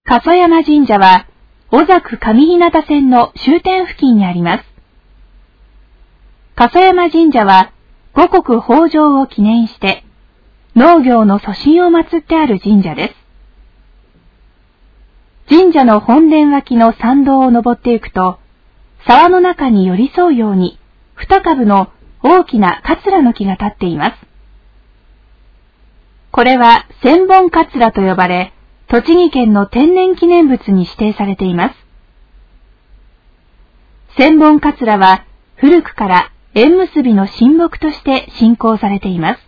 笠山神社は、小佐久上日向線の終点付近にあります。笠山神社は、五穀豊穣を記念して、農業の祖神を祀ってある神社です。神社の本殿脇の参道を登っていくと、沢の中に寄り添うように、2株の大きな桂の木が立っています。これは千本桂と呼ばれ、栃木県の天然記念物に指定されています。千本桂は古くから縁結びの神木として信仰されています。